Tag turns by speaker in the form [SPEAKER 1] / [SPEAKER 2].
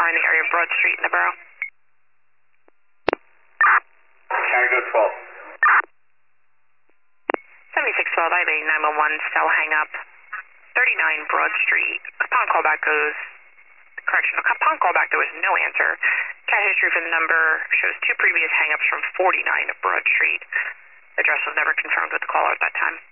[SPEAKER 1] car in the area of Broad Street in the borough.
[SPEAKER 2] Tango 12.
[SPEAKER 1] 7612, I have a 911 cell hang up. 39 Broad Street. Upon callback goes, correction, upon callback there was no answer. Cat history for the number shows 2 previous hang ups from 49 Broad Street. Address was never confirmed with the caller at that time.